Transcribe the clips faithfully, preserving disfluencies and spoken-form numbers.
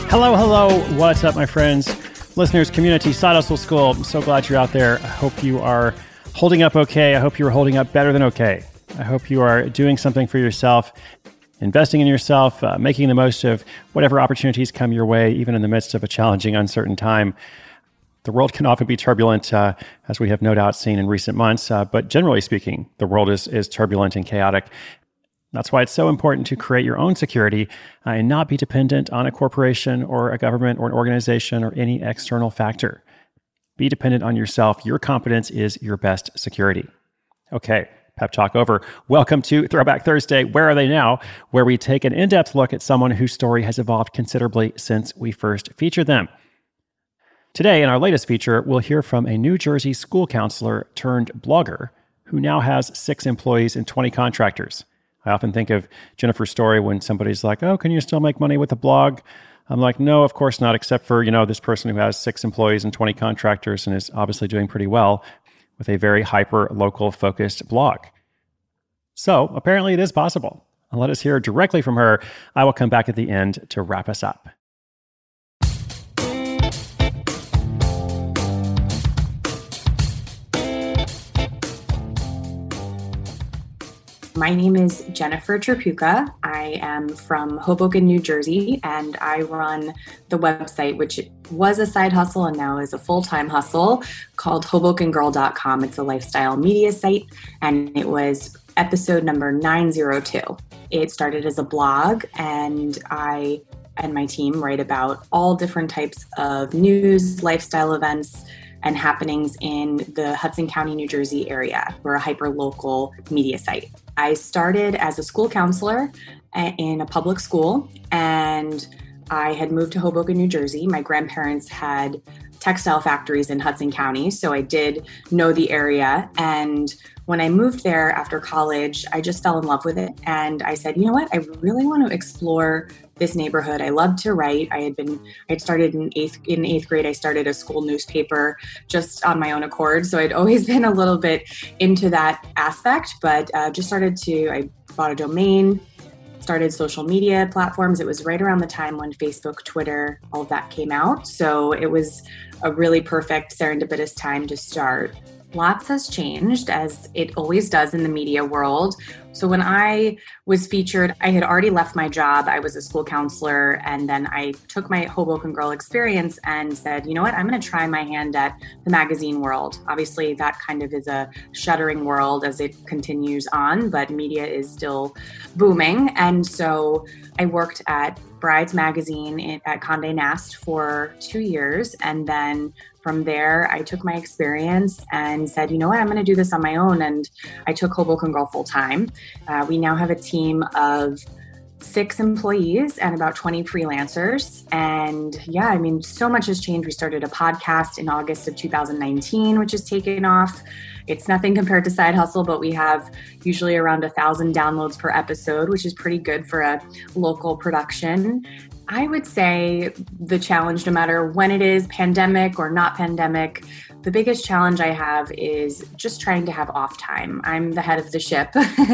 Hello, hello. What's up, my friends? Listeners, community, Side Hustle School. I'm so glad you're out there. I hope you are holding up okay. I hope you're holding up better than okay. I hope you are doing something for yourself, investing in yourself, uh, making the most of whatever opportunities come your way, even in the midst of a challenging, uncertain time. The world can often be turbulent, uh, as we have no doubt seen in recent months. Uh, but generally speaking, the world is, is turbulent and chaotic. That's why it's so important to create your own security uh, and not be dependent on a corporation or a government or an organization or any external factor. Be dependent on yourself. Your competence is your best security. Okay, pep talk over. Welcome to Throwback Thursday. Where are they now? Where we take an in-depth look at someone whose story has evolved considerably since we first featured them. Today, in our latest feature, we'll hear from a New Jersey school counselor turned blogger who now has six employees and twenty contractors. I often think of Jennifer's story when somebody's like, oh, can you still make money with a blog? I'm like, no, of course not, except for, you know, this person who has six employees and twenty contractors and is obviously doing pretty well with a very hyper-local focused blog. So apparently it is possible. And let us hear directly from her. I will come back at the end to wrap us up. My name is Jennifer Trapuka. I am from Hoboken, New Jersey, and I run the website, which was a side hustle and now is a full-time hustle, called Hoboken Girl dot com. It's a lifestyle media site, and it was episode number nine oh two. It started as a blog, and I and my team write about all different types of news, lifestyle events, and happenings in the Hudson County, New Jersey area. We're a hyper-local media site. I started as a school counselor in a public school, and I had moved to Hoboken, New Jersey. My grandparents had textile factories in Hudson County, so I did know the area. And when I moved there after college, I just fell in love with it. And I said, you know what, I really want to explore this neighborhood. I loved to write. I had been, I had started in eighth, in eighth grade, I started a school newspaper just on my own accord. So I'd always been a little bit into that aspect, but uh, just started to, I bought a domain, started social media platforms. It was right around the time when Facebook, Twitter, all of that came out. So it was a really perfect serendipitous time to start. Lots has changed, as it always does in the media world. So when I was featured, I had already left my job. I was a school counselor, and then I took my Hoboken Girl experience and said, you know what, I'm going to try my hand at the magazine world. Obviously, that kind of is a shuttering world as it continues on, but media is still booming. And so I worked at Brides Magazine at Condé Nast for two years, and then from there, I took my experience and said, you know what, I'm going to do this on my own. And I took Hoboken Girl full time. Uh, we now have a team of six employees and about twenty freelancers. And yeah, I mean, so much has changed. We started a podcast in August of two thousand nineteen, which has taken off. It's nothing compared to Side Hustle, but we have usually around a thousand downloads per episode, which is pretty good for a local production. I would say the challenge, no matter when it is, pandemic or not pandemic, the biggest challenge I have is just trying to have off time. I'm the head of the ship.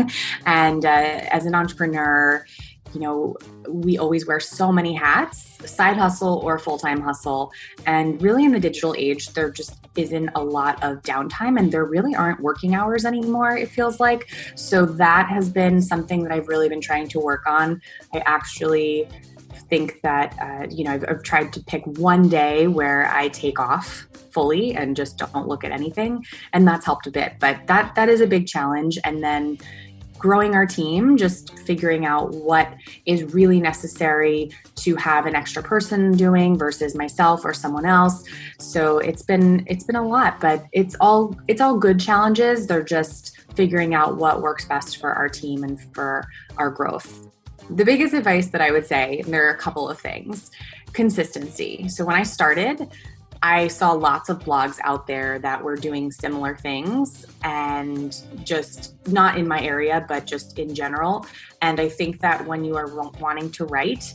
And uh, as an entrepreneur, you know, we always wear so many hats, side hustle or full-time hustle. And really in the digital age, there just isn't a lot of downtime, and there really aren't working hours anymore, it feels like. So that has been something that I've really been trying to work on. I actually think that, uh, you know, I've, I've tried to pick one day where I take off fully and just don't look at anything. And that's helped a bit, but that that is a big challenge. And then growing our team, just figuring out what is really necessary to have an extra person doing versus myself or someone else. So it's been it's been a lot, but it's all it's all good challenges. They're just figuring out what works best for our team and for our growth. The biggest advice that I would say, and there are a couple of things, consistency. So when I started, I saw lots of blogs out there that were doing similar things, and just not in my area, but just in general. And I think that when you are wanting to write,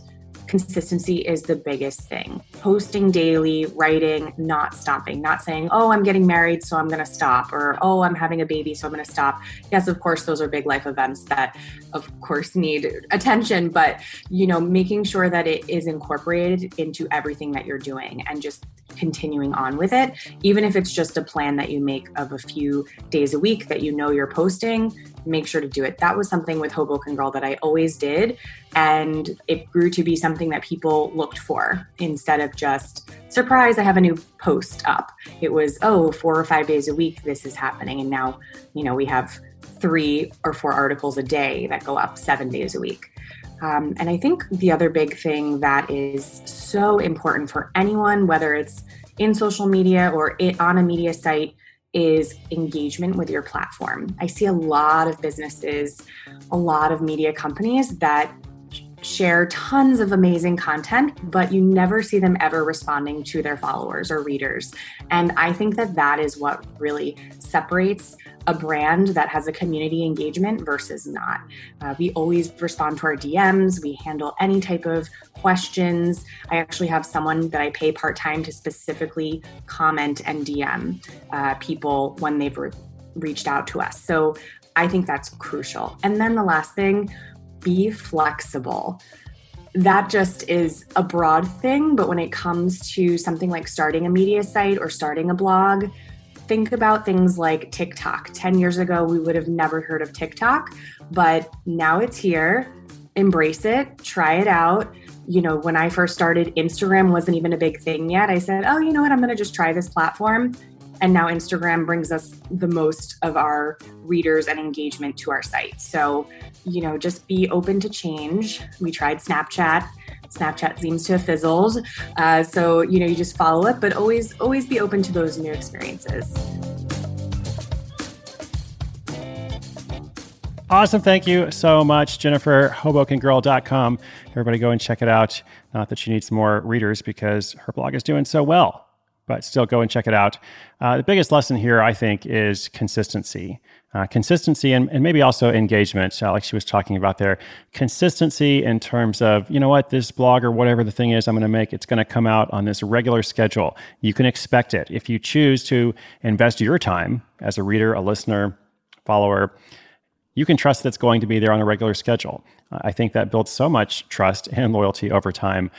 consistency is the biggest thing. Posting daily, writing, not stopping, not saying, oh, I'm getting married, so I'm going to stop, or, oh, I'm having a baby, so I'm going to stop. Yes, of course, those are big life events that, of course, need attention, but, you know, making sure that it is incorporated into everything that you're doing and just continuing on with it, even if it's just a plan that you make of a few days a week that you know you're posting, make sure to do it. That was something with Hoboken Girl that I always did, and it grew to be something that people looked for instead of just, surprise, I have a new post up. It was, oh, four or five days a week this is happening, and now, you know, we have three or four articles a day that go up seven days a week. Um, and I think the other big thing that is so important for anyone, whether it's in social media or it, on a media site, is engagement with your platform. I see a lot of businesses, a lot of media companies that share tons of amazing content, but you never see them ever responding to their followers or readers. And I think that that is what really separates a brand that has a community engagement versus not. Uh, we always respond to our D Ms. We handle any type of questions. I actually have someone that I pay part-time to specifically comment and D M uh, people when they've re- reached out to us. So I think that's crucial. And then the last thing, be flexible. That just is a broad thing, but when it comes to something like starting a media site or starting a blog, think about things like TikTok. ten years ago, we would have never heard of TikTok, but now it's here. Embrace it, try it out. You know, when I first started, Instagram wasn't even a big thing yet. I said, oh, you know what, I'm going to just try this platform. And now Instagram brings us the most of our readers and engagement to our site. So, you know, just be open to change. We tried Snapchat. Snapchat seems to have fizzled. Uh, so, you know, you just follow it, but always, always be open to those new experiences. Awesome. Thank you so much, Jennifer. Hoboken Girl dot com. Everybody go and check it out. Not that she needs more readers because her blog is doing so well, but still go and check it out. Uh, the biggest lesson here, I think, is consistency. Uh, consistency and, and maybe also engagement, uh, like she was talking about there. Consistency in terms of, you know what, this blog or whatever the thing is I'm going to make, it's going to come out on this regular schedule. You can expect it. If you choose to invest your time as a reader, a listener, follower, you can trust that it's going to be there on a regular schedule. Uh, I think that builds so much trust and loyalty over time.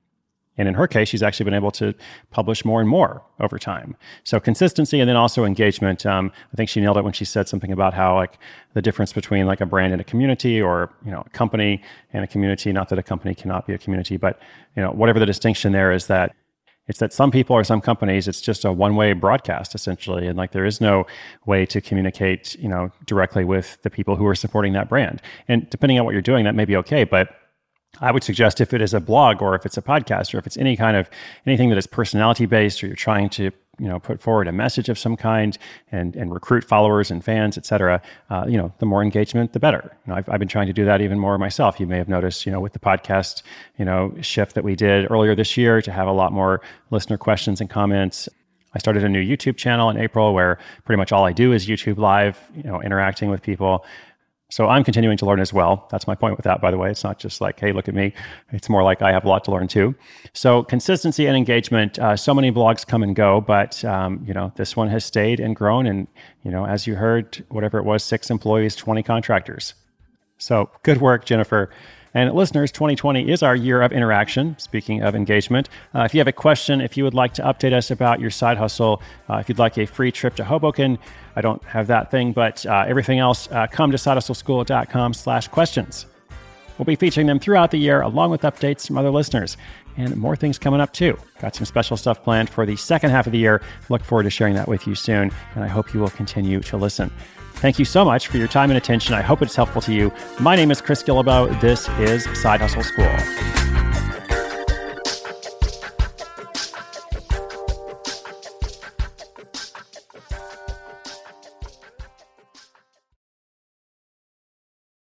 And in her case, she's actually been able to publish more and more over time. So consistency and then also engagement. Um, I think she nailed it when she said something about how like the difference between like a brand and a community, or, you know, a company and a community. Not that a company cannot be a community, but, you know, whatever the distinction there is, that it's that some people or some companies, it's just a one-way broadcast essentially. And like there is no way to communicate, you know, directly with the people who are supporting that brand. And depending on what you're doing, that may be okay, but I would suggest if it is a blog or if it's a podcast or if it's any kind of anything that is personality based, or you're trying to, you know, put forward a message of some kind and, and recruit followers and fans, et cetera, uh, you know, the more engagement, the better. You know, I've, I've been trying to do that even more myself. You may have noticed, you know, with the podcast, you know, shift that we did earlier this year to have a lot more listener questions and comments. I started a new YouTube channel in April where pretty much all I do is YouTube live, you know, interacting with people. So I'm continuing to learn as well. That's my point with that, by the way. It's not just like, hey, look at me. It's more like I have a lot to learn too. So consistency and engagement. Uh, so many blogs come and go, but um, you know, this one has stayed and grown. And you know, as you heard, whatever it was, six employees, twenty contractors. So good work, Jennifer. And listeners, twenty twenty is our year of interaction. Speaking of engagement, uh, if you have a question, if you would like to update us about your side hustle, uh, if you'd like a free trip to Hoboken, I don't have that thing, but uh, everything else, uh, come to side hustle school dot com slash questions. We'll be featuring them throughout the year, along with updates from other listeners. And more things coming up too. Got some special stuff planned for the second half of the year. Look forward to sharing that with you soon. And I hope you will continue to listen. Thank you so much for your time and attention. I hope it's helpful to you. My name is Chris Guillebeau. This is Side Hustle School.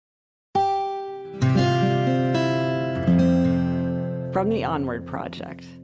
From the Onward Project.